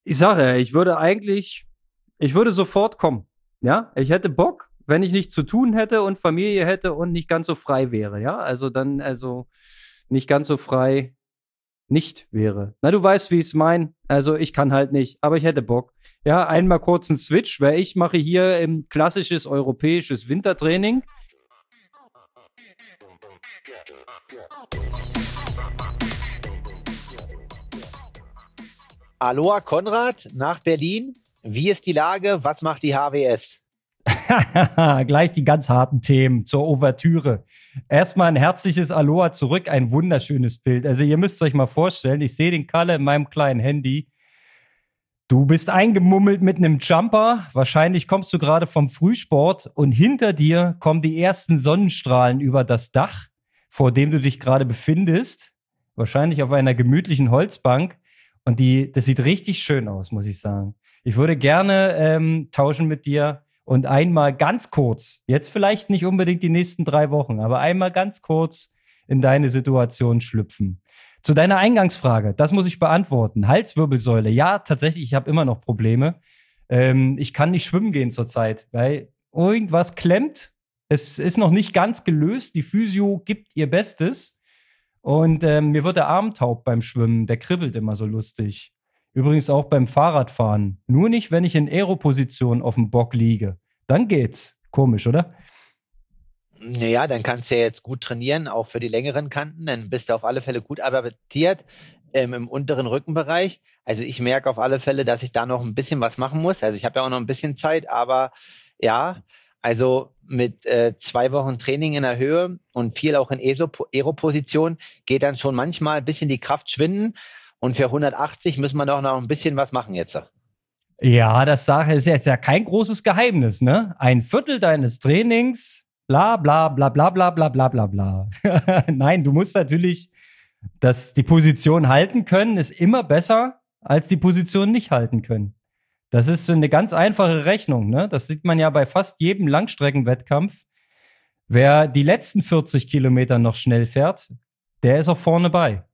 Ich sage, ich würde sofort kommen. Ja, ich hätte Bock, wenn ich nichts zu tun hätte und Familie hätte und nicht ganz so frei wäre. Ja, also nicht ganz so frei nicht wäre. Na, du weißt, wie ich es meine. Also ich kann halt nicht, aber ich hätte Bock. Ja, einmal kurz einen Switch, weil ich mache hier im klassisches europäisches Wintertraining. Aloha Konrad nach Berlin. Wie ist die Lage? Was macht die HWS? Gleich die ganz harten Themen zur Ouvertüre. Erstmal ein herzliches Aloha zurück, ein wunderschönes Bild. Also ihr müsst euch mal vorstellen, ich sehe den Kalle in meinem kleinen Handy. Du bist eingemummelt mit einem Jumper. Wahrscheinlich kommst du gerade vom Frühsport und hinter dir kommen die ersten Sonnenstrahlen über das Dach, vor dem du dich gerade befindest. Wahrscheinlich auf einer gemütlichen Holzbank. Und das sieht richtig schön aus, muss ich sagen. Ich würde gerne tauschen mit dir und einmal ganz kurz, jetzt vielleicht nicht unbedingt die nächsten 3 Wochen, aber einmal ganz kurz in deine Situation schlüpfen. Zu deiner Eingangsfrage, das muss ich beantworten. Halswirbelsäule, ja, tatsächlich, ich habe immer noch Probleme. Ich kann nicht schwimmen gehen zurzeit, weil irgendwas klemmt. Es ist noch nicht ganz gelöst. Die Physio gibt ihr Bestes. Und mir wird der Arm taub beim Schwimmen. Der kribbelt immer so lustig. Übrigens auch beim Fahrradfahren. Nur nicht, wenn ich in Aeroposition auf dem Bock liege. Dann geht's. Komisch, oder? Naja, dann kannst du ja jetzt gut trainieren, auch für die längeren Kanten. Dann bist du auf alle Fälle gut adaptiert im unteren Rückenbereich. Also ich merke auf alle Fälle, dass ich da noch ein bisschen was machen muss. Also ich habe ja auch noch ein bisschen Zeit, aber ja, also mit 2 Wochen Training in der Höhe und viel auch in Aeroposition geht dann schon manchmal ein bisschen die Kraft schwinden. Und für 180 müssen wir doch noch ein bisschen was machen jetzt. Ja, das ist jetzt ja kein großes Geheimnis, ne? Ein Viertel deines Trainings, bla bla bla bla bla bla bla bla bla. Nein, du musst natürlich die Position halten können, ist immer besser, als die Position nicht halten können. Das ist so eine ganz einfache Rechnung, ne? Das sieht man ja bei fast jedem Langstreckenwettkampf. Wer die letzten 40 Kilometer noch schnell fährt, der ist auch vorne bei.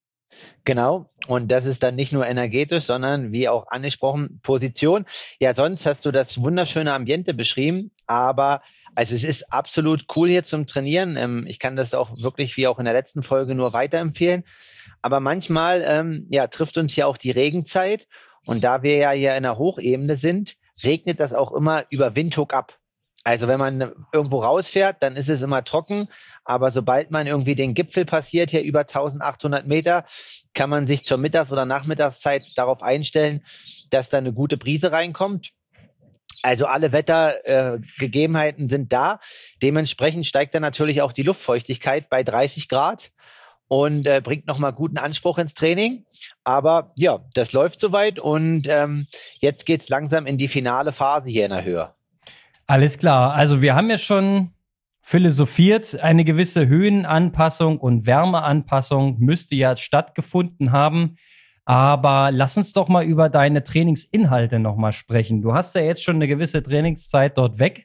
Genau. Und das ist dann nicht nur energetisch, sondern wie auch angesprochen, Position. Ja, sonst hast du das wunderschöne Ambiente beschrieben, aber also es ist absolut cool hier zum Trainieren. Ich kann das auch wirklich, wie auch in der letzten Folge, nur weiterempfehlen. Aber manchmal, ja, trifft uns ja auch die Regenzeit. Und da wir ja hier in der Hochebene sind, regnet das auch immer über Windhoek ab. Also wenn man irgendwo rausfährt, dann ist es immer trocken. Aber sobald man irgendwie den Gipfel passiert, hier über 1800 Meter, kann man sich zur Mittags- oder Nachmittagszeit darauf einstellen, dass da eine gute Brise reinkommt. Also alle Wettergegebenheiten sind da. Dementsprechend steigt dann natürlich auch die Luftfeuchtigkeit bei 30 Grad und bringt nochmal guten Anspruch ins Training. Aber ja, das läuft soweit und jetzt geht's langsam in die finale Phase hier in der Höhe. Alles klar. Also wir haben ja schon philosophiert, eine gewisse Höhenanpassung und Wärmeanpassung müsste ja stattgefunden haben. Aber lass uns doch mal über deine Trainingsinhalte nochmal sprechen. Du hast ja jetzt schon eine gewisse Trainingszeit dort weg.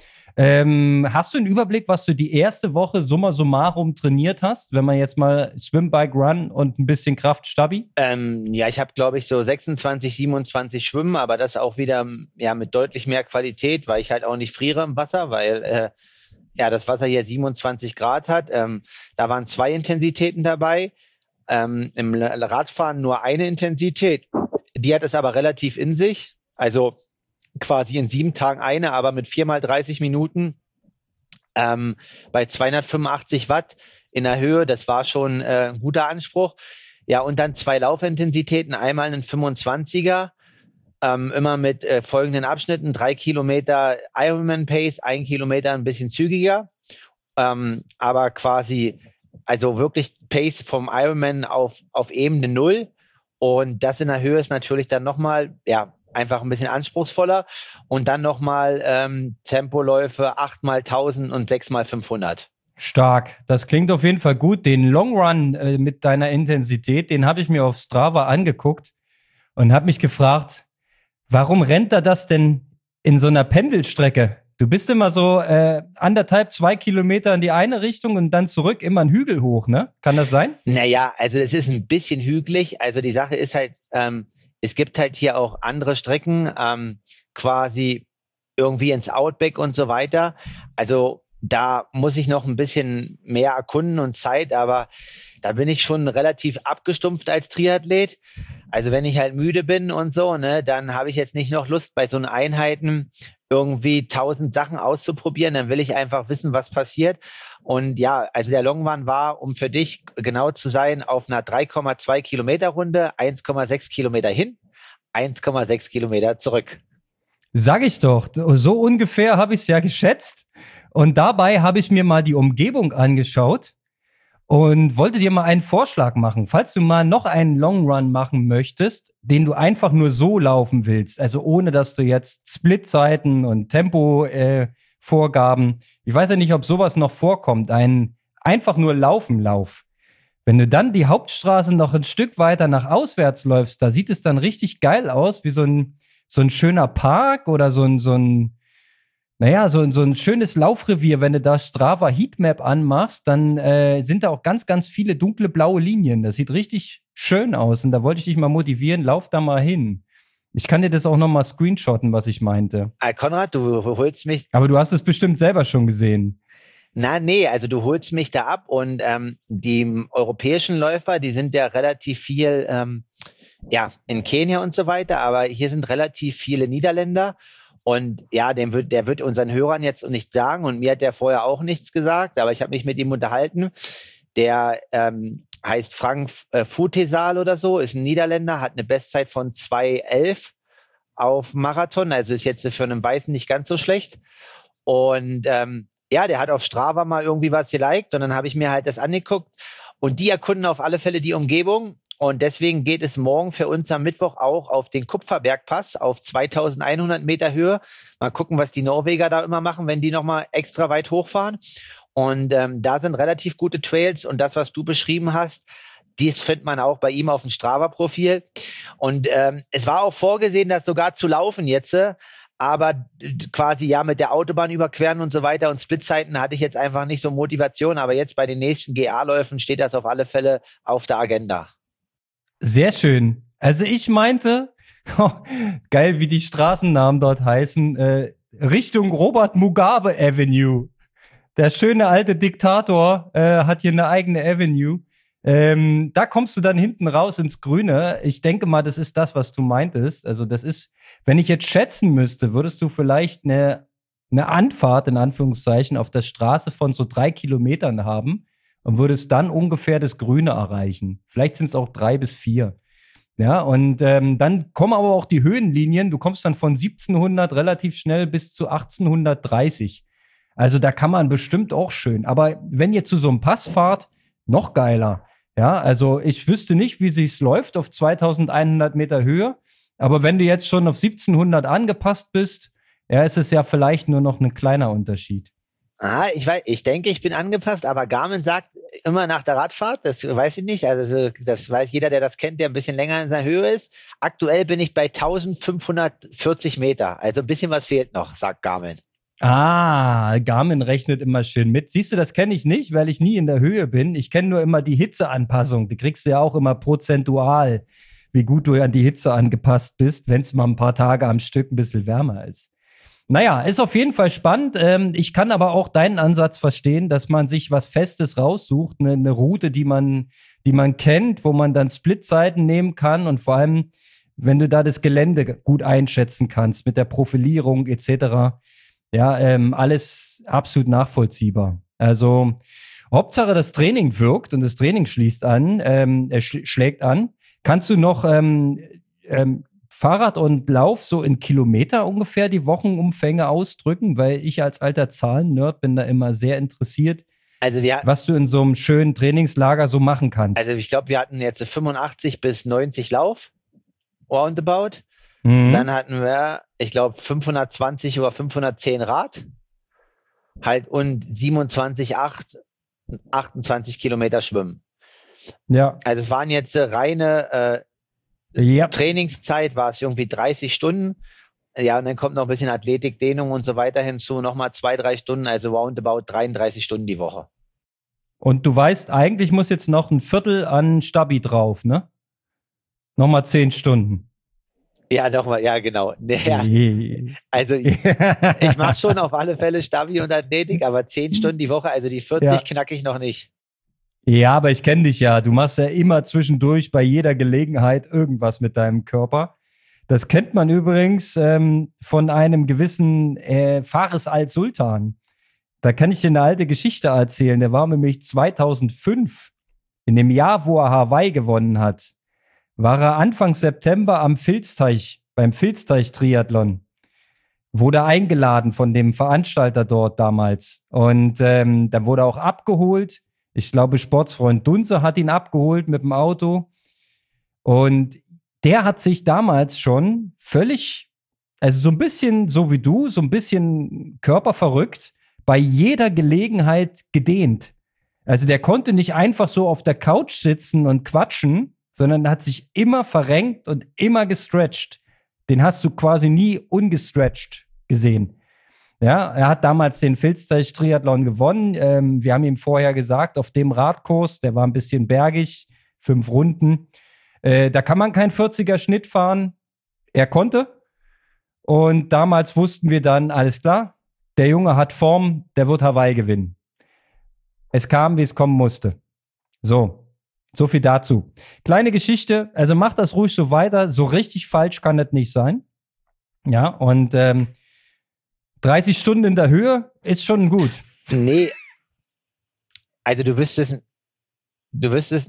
Hast du einen Überblick, was du die erste Woche summa summarum trainiert hast, wenn man jetzt mal Swim, Bike, Run und ein bisschen Kraft, Stabi? Ja, ich habe, glaube ich, so 26, 27 Schwimmen, aber das auch wieder ja mit deutlich mehr Qualität, weil ich halt auch nicht friere im Wasser, weil ja das Wasser hier 27 Grad hat. Da waren 2 Intensitäten dabei. Im Radfahren nur eine Intensität. Die hat es aber relativ in sich. Also quasi in 7 Tagen eine, aber mit 4 mal 30 Minuten bei 285 Watt in der Höhe. Das war schon ein guter Anspruch. Ja, und dann 2 Laufintensitäten, einmal einen 25er, immer mit folgenden Abschnitten: 3 Kilometer Ironman Pace, 1 Kilometer ein bisschen zügiger, aber quasi, also wirklich Pace vom Ironman auf Ebene Null. Und das in der Höhe ist natürlich dann nochmal, ja, einfach ein bisschen anspruchsvoller. Und dann nochmal Tempoläufe 8 mal 1000 und 6 mal 500. Stark. Das klingt auf jeden Fall gut. Den Long Run mit deiner Intensität, den habe ich mir auf Strava angeguckt und habe mich gefragt, warum rennt er das denn in so einer Pendelstrecke? Du bist immer so 1,5, 2 Kilometer in die eine Richtung und dann zurück, immer einen Hügel hoch, ne? Kann das sein? Naja, also es ist ein bisschen hügelig. Also die Sache ist halt, es gibt halt hier auch andere Strecken, quasi irgendwie ins Outback und so weiter. Also da muss ich noch ein bisschen mehr erkunden und Zeit, aber da bin ich schon relativ abgestumpft als Triathlet. Also wenn ich halt müde bin und so, ne, dann habe ich jetzt nicht noch Lust, bei so einen Einheiten irgendwie 1000 Sachen auszuprobieren. Dann will ich einfach wissen, was passiert. Und ja, also der Long Run war, um für dich genau zu sein, auf einer 3,2 Kilometer Runde, 1,6 Kilometer hin, 1,6 Kilometer zurück. Sag ich doch, so ungefähr habe ich es ja geschätzt. Und dabei habe ich mir mal die Umgebung angeschaut und wollte dir mal einen Vorschlag machen. Falls du mal noch einen Long Run machen möchtest, den du einfach nur so laufen willst, also ohne dass du jetzt Splitzeiten und Tempo-Vorgaben, ich weiß ja nicht, ob sowas noch vorkommt, ein einfach nur Lauf. Wenn du dann die Hauptstraße noch ein Stück weiter nach auswärts läufst, da sieht es dann richtig geil aus, wie so ein schöner Park oder so ein schönes Laufrevier. Wenn du da Strava Heatmap anmachst, dann sind da auch ganz, ganz viele dunkle blaue Linien. Das sieht richtig schön aus und da wollte ich dich mal motivieren, lauf da mal hin. Ich kann dir das auch noch mal screenshotten, was ich meinte. Konrad, du holst mich. Aber du hast es bestimmt selber schon gesehen. Nee, also du holst mich da ab und die europäischen Läufer, die sind ja relativ viel in Kenia und so weiter, aber hier sind relativ viele Niederländer und ja, der wird unseren Hörern jetzt nichts sagen und mir hat der vorher auch nichts gesagt, aber ich habe mich mit ihm unterhalten. Der heißt Frank Futesal oder so, ist ein Niederländer, hat eine Bestzeit von 2:11 auf Marathon, also ist jetzt für einen Weißen nicht ganz so schlecht und der hat auf Strava mal irgendwie was geliked und dann habe ich mir halt das angeguckt und die erkunden auf alle Fälle die Umgebung und deswegen geht es morgen für uns am Mittwoch auch auf den Kupferbergpass auf 2100 Meter Höhe. Mal gucken, was die Norweger da immer machen, wenn die nochmal extra weit hochfahren. Und da sind relativ gute Trails und das, was du beschrieben hast, dies findet man auch bei ihm auf dem Strava-Profil. Und es war auch vorgesehen, das sogar zu laufen jetzt, aber quasi ja mit der Autobahn überqueren und so weiter und Splitzeiten hatte ich jetzt einfach nicht so Motivation, aber jetzt bei den nächsten GA-Läufen steht das auf alle Fälle auf der Agenda. Sehr schön. Also ich meinte, geil, wie die Straßennamen dort heißen, Richtung Robert Mugabe Avenue. Der schöne alte Diktator hat hier eine eigene Avenue. Da kommst du dann hinten raus ins Grüne. Ich denke mal, das ist das, was du meintest. Also das ist, wenn ich jetzt schätzen müsste, würdest du vielleicht eine Anfahrt, in Anführungszeichen, auf der Straße von so 3 Kilometern haben und würdest dann ungefähr das Grüne erreichen. Vielleicht sind es auch 3 bis 4. Ja, und dann kommen aber auch die Höhenlinien. Du kommst dann von 1700 relativ schnell bis zu 1830. Also da kann man bestimmt auch schön. Aber wenn ihr zu so einem Pass fahrt, noch geiler. Ja, also ich wüsste nicht, wie sich's läuft auf 2100 Meter Höhe. Aber wenn du jetzt schon auf 1700 angepasst bist, ja, ist es ja vielleicht nur noch ein kleiner Unterschied. Ich denke, ich bin angepasst, aber Garmin sagt immer nach der Radfahrt, das weiß ich nicht, also das weiß jeder, der das kennt, der ein bisschen länger in seiner Höhe ist. Aktuell bin ich bei 1540 Meter, also ein bisschen was fehlt noch, sagt Garmin. Garmin rechnet immer schön mit. Siehst du, das kenne ich nicht, weil ich nie in der Höhe bin. Ich kenne nur immer die Hitzeanpassung. Die kriegst du ja auch immer prozentual, wie gut du an die Hitze angepasst bist, wenn es mal ein paar Tage am Stück ein bisschen wärmer ist. Naja, ist auf jeden Fall spannend. Ich kann aber auch deinen Ansatz verstehen, dass man sich was Festes raussucht, eine Route, die man kennt, wo man dann Splitzeiten nehmen kann und vor allem, wenn du da das Gelände gut einschätzen kannst mit der Profilierung etc., ja, alles absolut nachvollziehbar. Also Hauptsache das Training wirkt und das Training schlägt an. Kannst du noch Fahrrad und Lauf so in Kilometer ungefähr die Wochenumfänge ausdrücken? Weil ich als alter Zahlen-Nerd bin da immer sehr interessiert, also was du in so einem schönen Trainingslager so machen kannst. Also ich glaube, wir hatten jetzt 85 bis 90 Lauf, roundabout. Dann hatten wir, ich glaube, 520 oder 510 Rad. Halt und 27,8, 28 Kilometer Schwimmen. Ja. Also es waren jetzt reine Trainingszeit, war es irgendwie 30 Stunden. Ja, und dann kommt noch ein bisschen Athletik, Dehnung und so weiter hinzu. Nochmal 2-3 Stunden, also roundabout 33 Stunden die Woche. Und du weißt, eigentlich muss jetzt noch ein Viertel an Stabi drauf, ne? Nochmal 10 Stunden. Ja, nochmal, ja, genau. Naja, also ich mache schon auf alle Fälle Stabi und Athletik, aber 10 Stunden die Woche, also die 40 Ja. knacke ich noch nicht. Ja, aber ich kenne dich ja. Du machst ja immer zwischendurch bei jeder Gelegenheit irgendwas mit deinem Körper. Das kennt man übrigens von einem gewissen Fares al-Sultan. Da kann ich dir eine alte Geschichte erzählen. Der war nämlich 2005, in dem Jahr, wo er Hawaii gewonnen hat, war er Anfang September am Filzteich, beim Filzteich-Triathlon. Wurde eingeladen von dem Veranstalter dort damals. Und dann wurde er auch abgeholt. Ich glaube, Sportsfreund Dunze hat ihn abgeholt mit dem Auto. Und der hat sich damals schon völlig, also so ein bisschen so wie du, so ein bisschen körperverrückt, bei jeder Gelegenheit gedehnt. Also der konnte nicht einfach so auf der Couch sitzen und quatschen, sondern hat sich immer verrenkt und immer gestretcht. Den hast du quasi nie ungestretcht gesehen. Ja, er hat damals den Filzteich-Triathlon gewonnen. Wir haben ihm vorher gesagt, auf dem Radkurs, der war ein bisschen bergig, 5 Runden, da kann man keinen 40er Schnitt fahren. Er konnte. Und damals wussten wir dann, alles klar, der Junge hat Form, der wird Hawaii gewinnen. Es kam, wie es kommen musste. So viel dazu. Kleine Geschichte, also macht das ruhig so weiter. So richtig falsch kann das nicht sein. Ja, und 30 Stunden in der Höhe ist schon gut. Nee, also du wirst es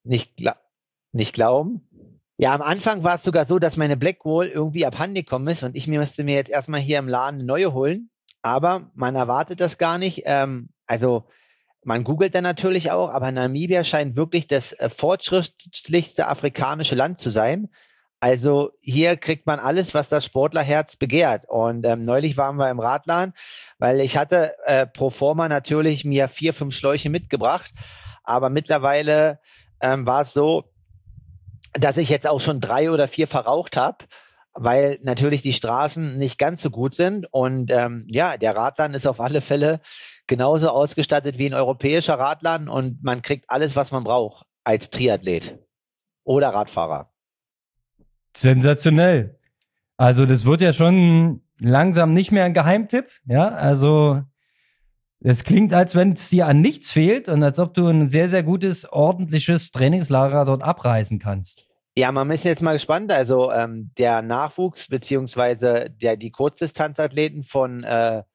nicht glauben. Ja, am Anfang war es sogar so, dass meine Blackwall irgendwie abhanden gekommen ist und ich müsste mir jetzt erstmal hier im Laden eine neue holen. Aber man erwartet das gar nicht. Also man googelt dann natürlich auch, aber Namibia scheint wirklich das fortschrittlichste afrikanische Land zu sein. Also hier kriegt man alles, was das Sportlerherz begehrt. Und neulich waren wir im Radladen, weil ich hatte pro forma natürlich mir 4, 5 Schläuche mitgebracht. Aber mittlerweile war es so, dass ich jetzt auch schon 3 oder 4 verraucht habe, weil natürlich die Straßen nicht ganz so gut sind. Und ja, der Radladen ist auf alle Fälle genauso ausgestattet wie ein europäischer Radladen und man kriegt alles, was man braucht als Triathlet oder Radfahrer. Sensationell. Also das wird ja schon langsam nicht mehr ein Geheimtipp. Ja, also es klingt, als wenn es dir an nichts fehlt und als ob du ein sehr, sehr gutes, ordentliches Trainingslager dort abreißen kannst. Ja, man ist jetzt mal gespannt. Also der Nachwuchs beziehungsweise die Kurzdistanzathleten von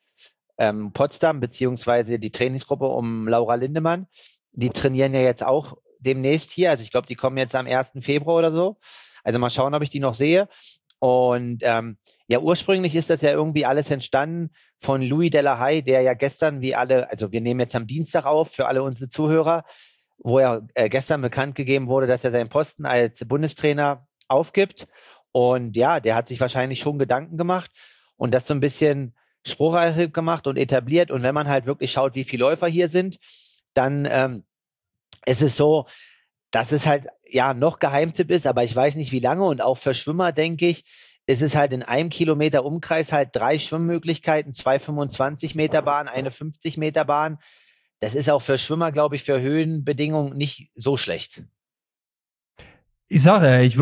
Potsdam beziehungsweise die Trainingsgruppe um Laura Lindemann, die trainieren ja jetzt auch demnächst hier. Also ich glaube, die kommen jetzt am 1. Februar oder so. Also mal schauen, ob ich die noch sehe. Und ja, ursprünglich ist das ja irgendwie alles entstanden von Louis Delahaye, der ja gestern, wie alle, also wir nehmen jetzt am Dienstag auf für alle unsere Zuhörer, wo er gestern bekannt gegeben wurde, dass er seinen Posten als Bundestrainer aufgibt. Und ja, der hat sich wahrscheinlich schon Gedanken gemacht und das so ein bisschen spruchreif gemacht und etabliert. Und wenn man halt wirklich schaut, wie viele Läufer hier sind, dann ist es so, dass es halt ja noch Geheimtipp ist, aber ich weiß nicht wie lange. Und auch für Schwimmer, denke ich, ist es halt in einem Kilometer Umkreis halt 3 Schwimmmöglichkeiten, 2 25-Meter Bahnen, eine 50-Meter Bahn. Das ist auch für Schwimmer, glaube ich, für Höhenbedingungen nicht so schlecht. Ich sage, ich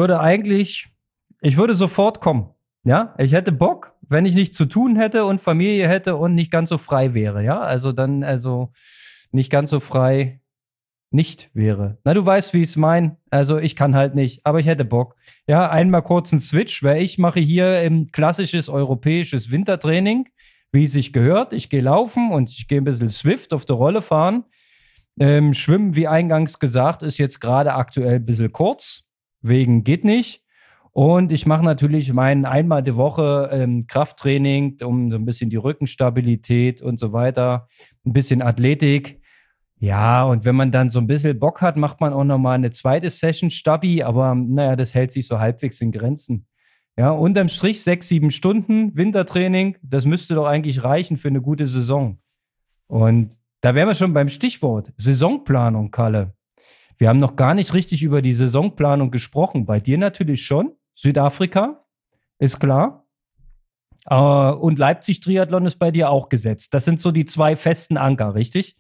würde sofort kommen. Ja, ich hätte Bock, wenn ich nichts zu tun hätte und Familie hätte und nicht ganz so frei wäre. Ja, also nicht ganz so frei nicht wäre. Na, du weißt, wie ich es meine. Also ich kann halt nicht, aber ich hätte Bock. Ja, einmal kurz einen Switch, weil ich mache hier ein klassisches europäisches Wintertraining, wie es sich gehört. Ich gehe laufen und ich gehe ein bisschen Swift auf der Rolle fahren. Schwimmen, wie eingangs gesagt, ist jetzt gerade aktuell ein bisschen kurz, wegen geht nicht. Und ich mache natürlich einmal die Woche Krafttraining, um so ein bisschen die Rückenstabilität und so weiter, ein bisschen Athletik. Ja, und wenn man dann so ein bisschen Bock hat, macht man auch nochmal eine zweite Session Stabi, aber naja, das hält sich so halbwegs in Grenzen. Ja, unterm Strich 6, 7 Stunden Wintertraining, das müsste doch eigentlich reichen für eine gute Saison. Und da wären wir schon beim Stichwort Saisonplanung, Kalle. Wir haben noch gar nicht richtig über die Saisonplanung gesprochen. Bei dir natürlich schon. Südafrika, ist klar. Und Leipzig-Triathlon ist bei dir auch gesetzt. Das sind so die 2 festen Anker, richtig?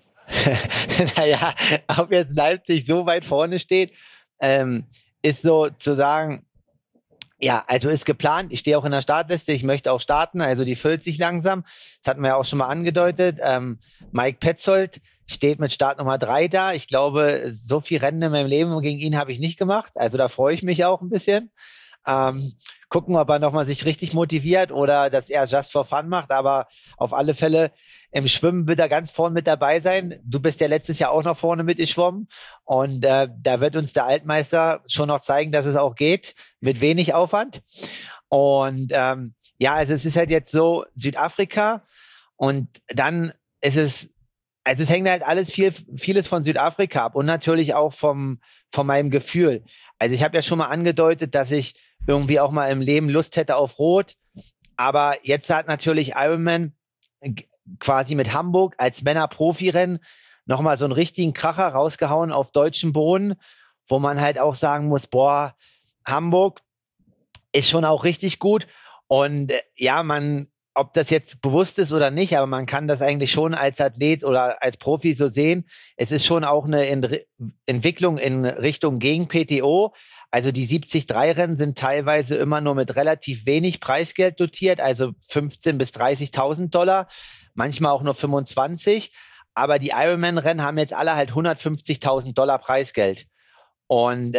Naja, ob jetzt Leipzig so weit vorne steht, ist so zu sagen, Ja, also ist geplant. Ich stehe auch in der Startliste. Ich möchte auch starten. Also die füllt sich langsam. Das hatten wir ja auch schon mal angedeutet. Mike Petzold steht mit Startnummer 3 da. Ich glaube, so viel Rennen in meinem Leben gegen ihn habe ich nicht gemacht. Also da freue ich mich auch ein bisschen. Ähm, Gucken, ob er nochmal sich richtig motiviert oder dass er just for fun macht. Aber auf alle Fälle im Schwimmen wird er ganz vorne mit dabei sein. Du bist ja letztes Jahr auch noch vorne mitgeschwommen. Und da wird uns der Altmeister schon noch zeigen, dass es auch geht, mit wenig Aufwand. Und ja, also es ist halt jetzt so Südafrika und dann ist es, also es hängt halt vieles von Südafrika ab und natürlich auch von meinem Gefühl. Also ich habe ja schon mal angedeutet, dass ich irgendwie auch mal im Leben Lust hätte auf Rot. Aber jetzt hat natürlich Ironman quasi mit Hamburg als Männer-Profi-Rennen nochmal so einen richtigen Kracher rausgehauen auf deutschem Boden, wo man halt auch sagen muss, boah, Hamburg ist schon auch richtig gut. Und ja, ob das jetzt bewusst ist oder nicht, aber man kann das eigentlich schon als Athlet oder als Profi so sehen. Es ist schon auch eine Entwicklung in Richtung gegen PTO. Also die 73-Rennen sind teilweise immer nur mit relativ wenig Preisgeld dotiert, also 15.000 bis 30.000 Dollar, manchmal auch nur 25. Aber die Ironman-Rennen haben jetzt alle halt 150.000 Dollar Preisgeld. Und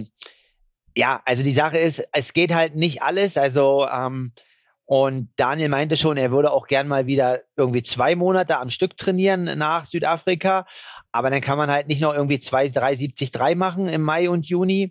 ja, also die Sache ist, es geht halt nicht alles. Also und Daniel meinte schon, er würde auch gern mal wieder irgendwie 2 Monate am Stück trainieren nach Südafrika. Aber dann kann man halt nicht noch irgendwie 3,73 machen im Mai und Juni.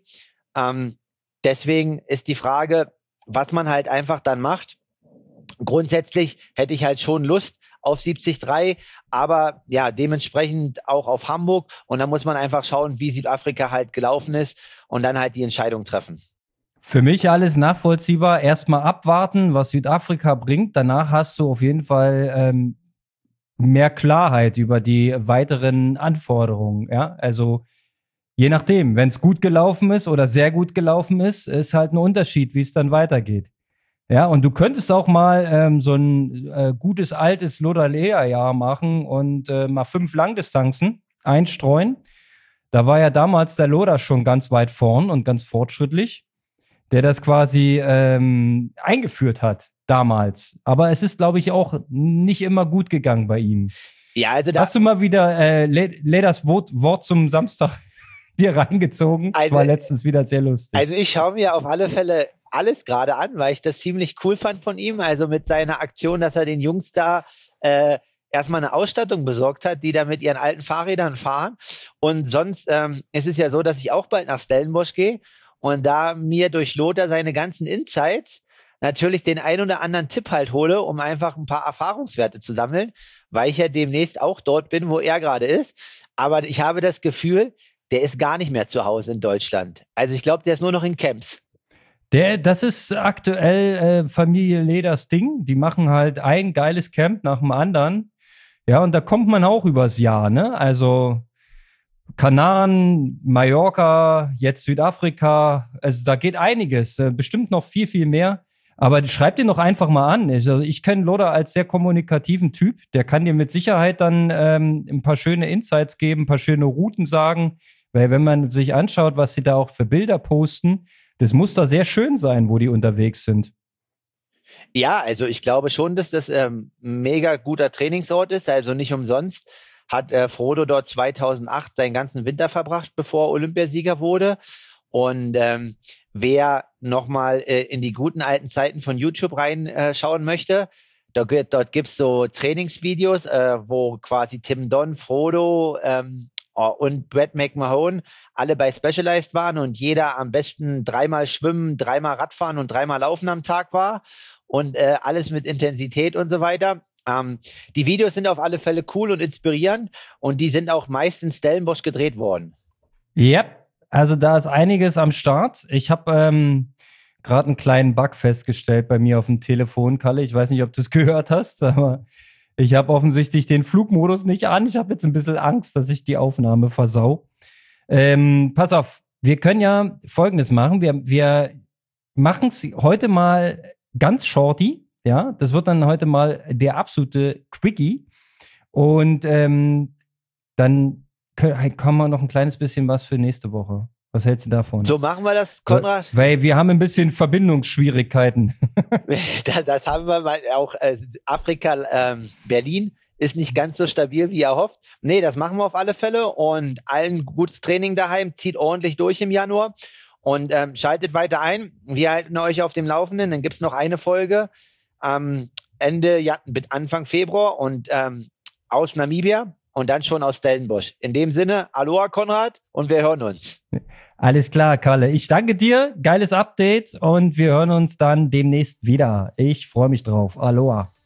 Deswegen ist die Frage, was man halt einfach dann macht. Grundsätzlich hätte ich halt schon Lust auf 73, aber ja, dementsprechend auch auf Hamburg. Und dann muss man einfach schauen, wie Südafrika halt gelaufen ist und dann halt die Entscheidung treffen. Für mich alles nachvollziehbar. Erstmal abwarten, was Südafrika bringt. Danach hast du auf jeden Fall mehr Klarheit über die weiteren Anforderungen. Ja, also je nachdem, wenn es gut gelaufen ist oder sehr gut gelaufen ist halt ein Unterschied, wie es dann weitergeht. Ja, und du könntest auch mal so ein gutes altes Lodalea-Jahr machen und mal 5 Langdistanzen einstreuen. Da war ja damals der Loda schon ganz weit vorn und ganz fortschrittlich, der das quasi eingeführt hat damals. Aber es ist, glaube ich, auch nicht immer gut gegangen bei ihm. Ja, also Hast du mal wieder Ledas Wort zum Samstag dir reingezogen? Das war letztens wieder sehr lustig. Also ich schaue mir auf alle Fälle alles gerade an, weil ich das ziemlich cool fand von ihm. Also mit seiner Aktion, dass er den Jungs da erstmal eine Ausstattung besorgt hat, die da mit ihren alten Fahrrädern fahren. Und sonst ist es ja so, dass ich auch bald nach Stellenbosch gehe und da mir durch Lothar seine ganzen Insights natürlich den ein oder anderen Tipp halt hole, um einfach ein paar Erfahrungswerte zu sammeln, weil ich ja demnächst auch dort bin, wo er gerade ist. Aber ich habe das Gefühl, der ist gar nicht mehr zu Hause in Deutschland. Also ich glaube, der ist nur noch in Camps. Das ist aktuell Familie Leders Ding. Die machen halt ein geiles Camp nach dem anderen. Ja, und da kommt man auch übers Jahr, ne? Also Kanaren, Mallorca, jetzt Südafrika. Also da geht einiges. Bestimmt noch viel, viel mehr. Aber schreib den doch einfach mal an. Also ich kenne Loda als sehr kommunikativen Typ. Der kann dir mit Sicherheit dann ein paar schöne Insights geben, ein paar schöne Routen sagen. Weil wenn man sich anschaut, was sie da auch für Bilder posten, das muss da sehr schön sein, wo die unterwegs sind. Ja, also ich glaube schon, dass das ein mega guter Trainingsort ist. Also nicht umsonst hat Frodo dort 2008 seinen ganzen Winter verbracht, bevor er Olympiasieger wurde. Und wer nochmal in die guten alten Zeiten von YouTube reinschauen möchte, dort gibt es so Trainingsvideos, wo quasi Tim Don, Frodo und Brad McMahon alle bei Specialized waren und jeder am besten 3-mal schwimmen, 3-mal Radfahren und 3-mal laufen am Tag war und alles mit Intensität und so weiter. Die Videos sind auf alle Fälle cool und inspirierend und die sind auch meist in Stellenbosch gedreht worden. Ja, also da ist einiges am Start. Ich habe gerade einen kleinen Bug festgestellt bei mir auf dem Telefon, Kalle. Ich weiß nicht, ob du es gehört hast, aber ich habe offensichtlich den Flugmodus nicht an. Ich habe jetzt ein bisschen Angst, dass ich die Aufnahme versau. Pass auf, wir können ja Folgendes machen. Wir machen es heute mal ganz shorty. Ja, das wird dann heute mal der absolute Quickie. Und dann kann man noch ein kleines bisschen was für nächste Woche. Was hältst du davon? So machen wir das, Konrad. Weil wir haben ein bisschen Verbindungsschwierigkeiten. Das haben wir mal auch. Afrika, Berlin ist nicht ganz so stabil, wie erhofft. Nee, das machen wir auf alle Fälle und allen gutes Training daheim. Zieht ordentlich durch im Januar und schaltet weiter ein. Wir halten euch auf dem Laufenden. Dann gibt es noch eine Folge Anfang Februar und aus Namibia. Und dann schon aus Stellenbosch. In dem Sinne, Aloha Konrad und wir hören uns. Alles klar, Kalle. Ich danke dir. Geiles Update und wir hören uns dann demnächst wieder. Ich freue mich drauf. Aloha.